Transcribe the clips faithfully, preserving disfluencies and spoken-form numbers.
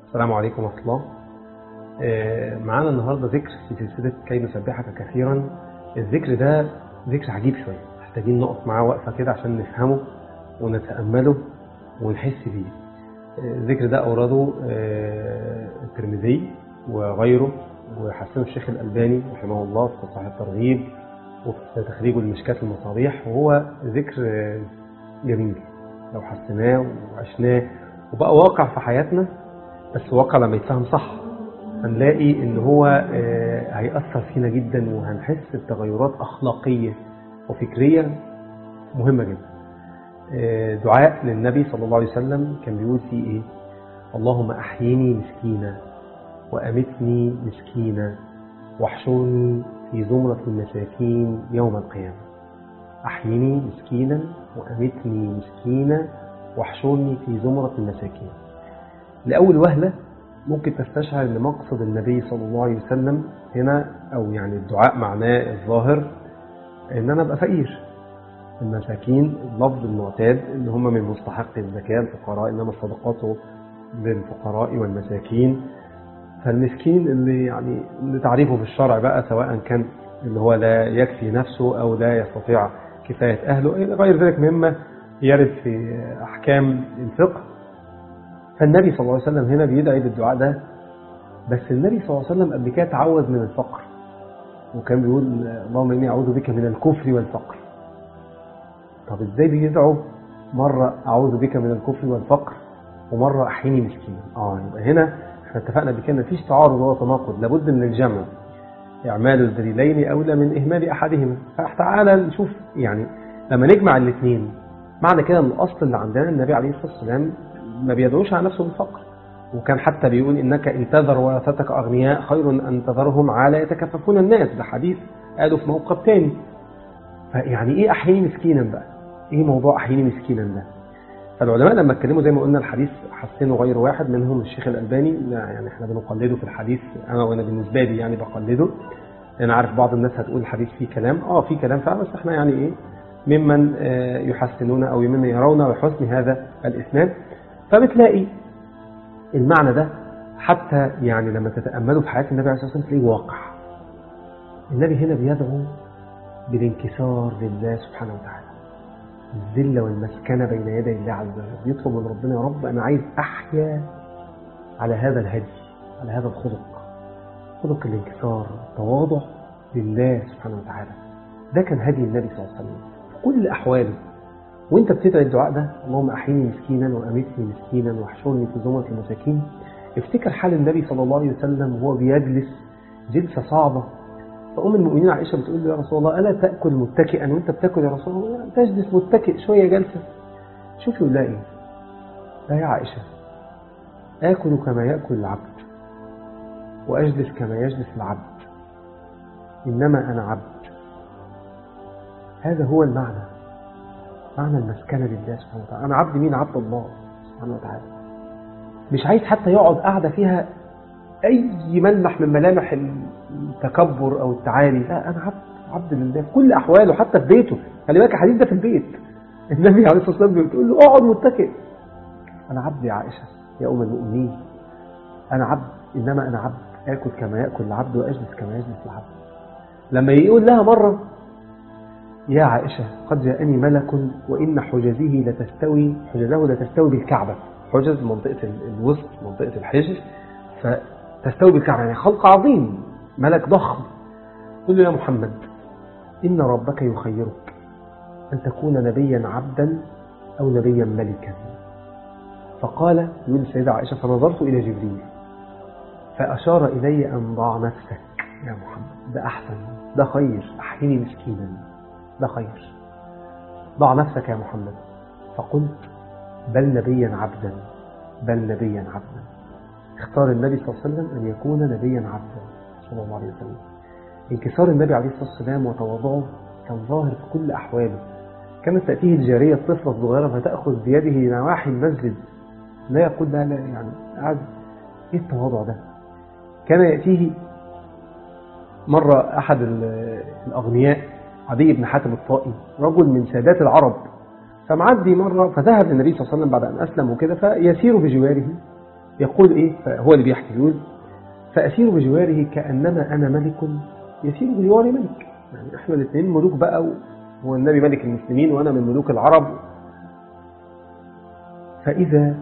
السلام عليكم ورحمة الله. معانا النهاردة ذكر في سلسلة كي نسبحك كثيرا. الذكر ده ذكر عجيب شوية، محتاجين نقف معاه وقفة كده عشان نفهمه ونتأمله ونحس بيه. الذكر ده أورده الترمذي وغيره، وحسنه الشيخ الألباني رحمه الله في صحيح الترغيب وفي تخريجه لمشكاة المصابيح، وهو ذكر جميل لو حسناه وعشناه وبقى واقع في حياتنا. بس واقع لما يتفهم صح هنلاقي ان هو هيأثر فينا جدا، وهنحس بتغيرات أخلاقية وفكرية مهمة جدا. دعاء للنبي صلى الله عليه وسلم كان بيقول فيه ايه؟ اللهم أحييني مسكينا وأمتني مسكينا واحشرني في زمرة المساكين يوم القيامة. أحييني مسكينا وأمتني مسكينا واحشرني في زمرة المساكين. لأول وهلة ممكن تستشعر أن مقصد النبي صلى الله عليه وسلم هنا، أو يعني الدعاء معناه الظاهر أن أنا أبقى فقير. المساكين اللفظ المعتاد أن هم من مستحق الزكاة الفقراء، إنما الصدقات للفقراء والمساكين. فالمسكين اللي يعني اللي تعريفه في الشرع بقى، سواء كان اللي هو لا يكفي نفسه أو لا يستطيع كفاية أهله إلى غير ذلك مما يرد في أحكام الفقه. فالنبي صلى الله عليه وسلم هنا بيدعي بالدعاء ده. بس النبي صلى الله عليه وسلم قبل كده تعوذ من الفقر، وكان بيقول اللهم إني أعوذ بك من الكفر والفقر. طب إزاي بيدعو مرة أعوذ بك من الكفر والفقر ومرة أحيني مسكينا؟ آه يبقى هنا احنا اتفقنا بكده مفيش تعارض ولا تناقض، لابد من الجمع. إعمال الدليلين أولى من إهمال أحدهما. فتعالى نشوف يعني لما نجمع الاثنين، معنى كده أن الأصل اللي عندنا النبي عليه الصلاة والسلام ما بيدعوش على نفسه بالفقر، وكان حتى بيقول إنك إن تذر ورثتك أغنياء خير أن تذرهم على يتكففون الناس. ده حديث قالوا في موقف تاني. فيعني إيه أحييني مسكينا بقى؟ إيه موضوع أحييني مسكينا ده؟ فالعلماء لما اتكلموا زي ما قلنا الحديث حسنه غير واحد منهم الشيخ الألباني. يعني احنا بنقلده في الحديث، أنا وأنا بالنسبة لي يعني بقلده. أنا عارف بعض الناس هتقول الحديث فيه كلام، آه فيه كلام فعلا، بس احنا يعني إيه ممن يحسنون أو ممن يرون بحسن هذا الإسناد. فبتلاقي المعنى ده حتى يعني لما تتأملوا في حياة النبي عليه الصلاة والسلام تلاقيه واقع. النبي هنا بيدعو بالانكسار لله سبحانه وتعالى، الذلة والمسكنة بين يدي الله عز وجل. بيطلب من ربنا يا رب أنا عايز أحيا على هذا الهدي، على هذا الخلق، خلق الانكسار، التواضع لله سبحانه وتعالى. ده كان هدي النبي صلى الله عليه وسلم في كل أحواله. وانت بتدعي الدعاء ده اللهم أحيني مسكينا وأمتني مسكينا واحشرني في زمرة المساكين، افتكر حال النبي صلى الله عليه وسلم وهو بيجلس جلسة صعبة. فأم المؤمنين عائشة بتقول له يا رسول الله ألا تأكل متكئا؟ وانت بتأكل يا رسول الله تجلس متكئ شوية جلسة. شوف يقول لها ايه؟ لا يا عائشة، آكل كما يأكل العبد وأجلس كما يجلس العبد، إنما أنا عبد. هذا هو المعنى، معنى المسكنة لله سبحانه وتعالى. أنا عبد مين؟ عبد الله سبحانه وتعالى. مش عايز حتى يقعد قاعدة فيها أي ملمح من ملامح التكبر أو التعالي. لا، أنا عبد عبد لله في كل أحواله، حتى في بيته. خلي بالك الحديث ده في البيت، النبي عليه الصلاة والسلام بيقول له اقعد متكئ. أنا عبد يا عائشة يا أم المؤمنين، أنا عبد، إنما أنا عبد، آكل كما يأكل العبد وأجلس كما يجلس العبد. لما يقول لها مرة يا عائشة قد جاءني ملك وإن حجزه لتستوي حجزه لتستوي بالكعبة. حجز منطقة الوسط، منطقة الحجز، فتستوي بالكعبة، يعني خلق عظيم، ملك ضخم. قل له يا محمد إن ربك يخيرك أن تكون نبيا عبدا أو نبيا ملكا. فقال، يقول السيدة عائشة فنظرت إلى جبريل فأشار إلي أن ضع نفسك يا محمد، ده أحسن، ده خير، أحيني مسكينا، ده خير، ضع نفسك يا محمد. فقلت بل نبيا عبدا، بل نبيا عبدا. اختار النبي صلى الله عليه وسلم أن يكون نبيا عبدا صلى الله عليه وسلم. انكسار النبي عليه الصلاة والسلام وتواضعه كان ظاهر في كل أحواله. كانت تأتيه الجارية الطفلة الصغيرة فتأخذ بيده نواحي المسجد، لا يقول لها لا، يعني قاعد ايه التواضع ده. كان يأتيه مرة أحد الأغنياء عدي بن حاتم الطائي، رجل من سادات العرب، فمعدي مرة فذهب للنبي صلى الله عليه وسلم بعد أن أسلم وكده، فيسير بجواره يقول إيه؟ هو اللي بيحكي يقول فأسير بجواره كأنما أنا ملك يسير بجوار ملك. يعني إحنا الاثنين ملوك بقى، هو النبي ملك المسلمين وأنا من ملوك العرب. فإذا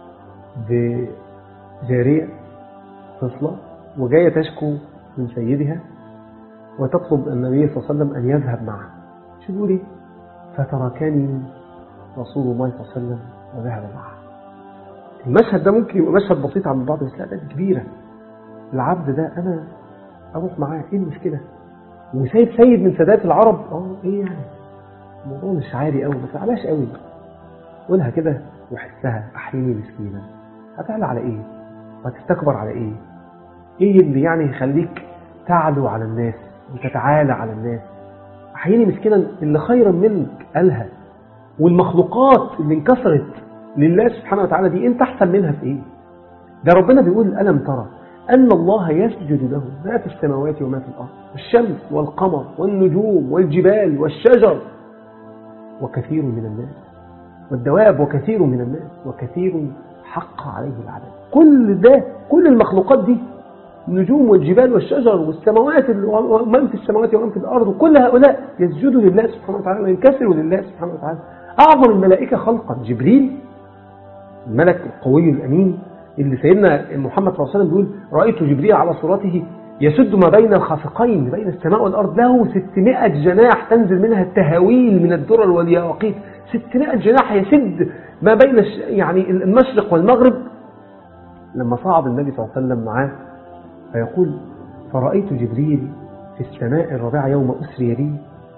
بجارية طفلة وجاية تشكو من سيدها وتطلب النبي صلى الله عليه وسلم أن يذهب معها. شو تقولي؟ فتركني رسول الله صلى الله عليه وسلم وذهب معها. المشهد ده ممكن يبقى مشهد بسيط عن بعض، بس لا ده كبيرة. العبد ده أنا أروح معاه، إيه المشكلة؟ وسيد سيد من سادات العرب، اه إيه يعني؟ الموضوع مش عالي قوي، ما تعلاش قوي. قولها كده وحسها، أحيني مسكينة. هتعلى على إيه؟ وهتستكبر على إيه؟ إيه اللي يعني يخليك تعلو على الناس وتتعالى على الناس؟ أحيني مسكينة اللي خيرا منك قالها، والمخلوقات اللي انكسرت لله سبحانه وتعالى دي انت احسن منها في ايه؟ ده ربنا بيقول ألم ترى أن الله يسجد له ما في السماوات وما في الأرض، الشمس والقمر والنجوم والجبال والشجر وكثير من الناس والدواب وكثير من الناس وكثير حق عليه العذاب. كل ده، كل المخلوقات دي، النجوم والجبال والشجر والسماوات ومن في السماوات ومن في الأرض، وكل هؤلاء يسجدوا لله سبحانه وتعالى وينكسروا لله سبحانه وتعالى. أعظم الملائكة خلقا جبريل، الملك القوي الأمين اللي سيدنا محمد صلى الله عليه وسلم بيقول رأيت جبريل على صورته يسد ما بين الخافقين بين السماء والأرض، له ستمائة جناح تنزل منها التهاويل من الدرر والياقيت. ستمائة جناح يسد ما بين يعني المشرق والمغرب. لما صعد النبي صلى الله عليه وسلم معاه فيقول فرأيت جبريل في السماء الرابعة يوم أسري بي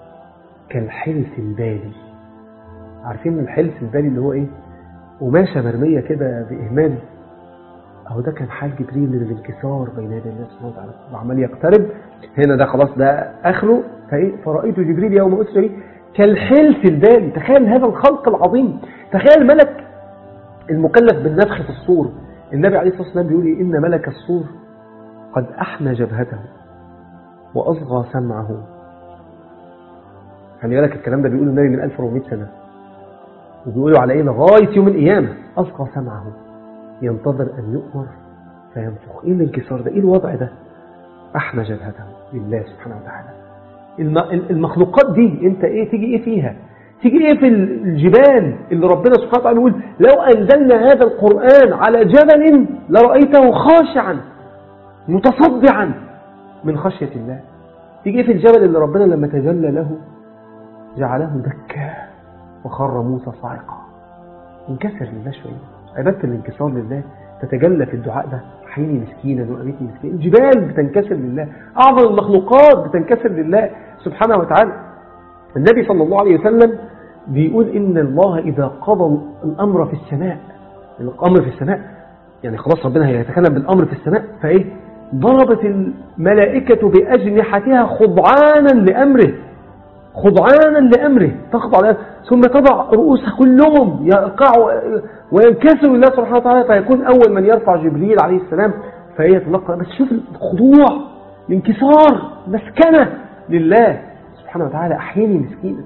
كالحلف البالي. عارفين الحلف البالي اللي هو إيه؟ قماشة مرمية كده بإهمال. أهو ده كان حال جبريل من الانكسار بين يدي الله سبحانه وتعالى، وعمال يقترب. هنا ده خلاص ده آخره. فرأيت جبريل يوم أسري بي كالحلف البالي. تخيل هذا الخلق العظيم، تخيل ملك المكلف بالنفخ في الصور. النبي عليه الصلاة والسلام بيقول إن ملك الصور قد أحنى جبهته وأصغى سمعه. خلي بالك الكلام ده بيقوله النبي من ألف وأربعمائة سنة، وبيقولوا على إيه لغاية يوم القيامة. أصغى سمعه ينتظر أن يؤمر فينفخ. إيه الانكسار ده؟ إيه الوضع ده؟ أحنى جبهته لله سبحانه وتعالى. المخلوقات دي أنت إيه تيجي إيه فيها؟ تيجي إيه في الجبال اللي ربنا سبحانه وتعالى يقول لو أنزلنا هذا القرآن على جبل لرأيته خاشعا متصدعا من خشية الله. تيجي إيه في الجبل اللي ربنا لما تجلى له جعله دكا وخر موسى صاعقا. انكسر لله شوية. عبادة الانكسار لله تتجلى في الدعاء ده، حيني مسكينا وأبيتي مسكينا. الجبال بتنكسر لله، أعظم المخلوقات بتنكسر لله سبحانه وتعالى. النبي صلى الله عليه وسلم بيقول إن الله إذا قضى الأمر في السماء، الأمر في السماء يعني خلاص ربنا هيتكلم بالأمر في السماء، فإيه؟ ضربت الملائكة بأجنحتها خضعانا لأمره، خضعانا لأمره تخضع له، ثم تضع رؤوس كلهم يقعوا وينكسروا لله سبحانه وتعالى، فيكون أول من يرفع جبريل عليه السلام فيتلقى. بس شوف الخضوع، الانكسار، مسكنة لله سبحانه وتعالى. أحياني مسكينة.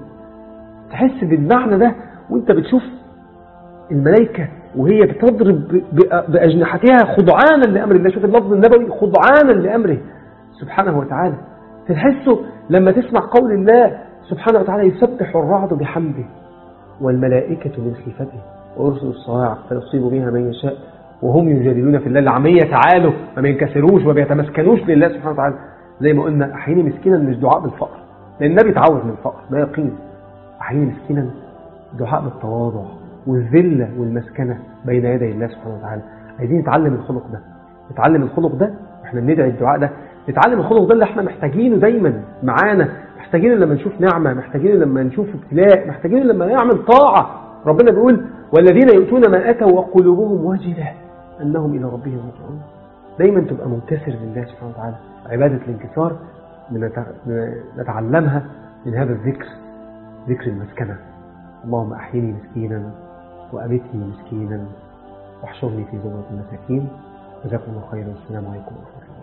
تحس بالمعنى ده وانت بتشوف الملائكة وهي بتضرب بأجنحتها خضعانا لأمر الله. شوف اللفظ النبوي، خضعانا لأمره سبحانه وتعالى. تحسه لما تسمع قول الله سبحانه وتعالى يسبح الرعد بحمده والملائكة من خيفته ويرسل الصواعق فيصيب بها من يشاء وهم يجادلون في الله. العامية تعالوا ما ينكسروش وما بيتمسكنوش لله سبحانه وتعالى. زي ما قلنا أحياني مسكينا مش دعاء بالفقر، لأن النبي تعوذ من الفقر ده يقين. أحياني مسكينا دعاء بالتواضع والذلة والمسكنة بين يدي الله سبحانه وتعالى. عايزين نتعلم الخلق ده، نتعلم الخلق ده احنا بندعي الدعاء ده، نتعلم الخلق ده اللي احنا محتاجينه دايما معانا، محتاجينه لما نشوف نعمة، محتاجينه لما نشوف ابتلاء، محتاجينه لما نعمل طاعة. ربنا بيقول والذين يؤتون ما أتوا وقلوبهم وجلة أنهم إلى ربهم راجعون. دايما تبقى منكسر لله سبحانه وتعالى. عبادة الانكسار نتعلمها من هذا الذكر، ذكر المسكنة. اللهم أحيني مسكينا وأمتني مسكينا واحشرني في زمرة المساكين. جزاكم الله خيرا. السلام عليكم ورحمة الله.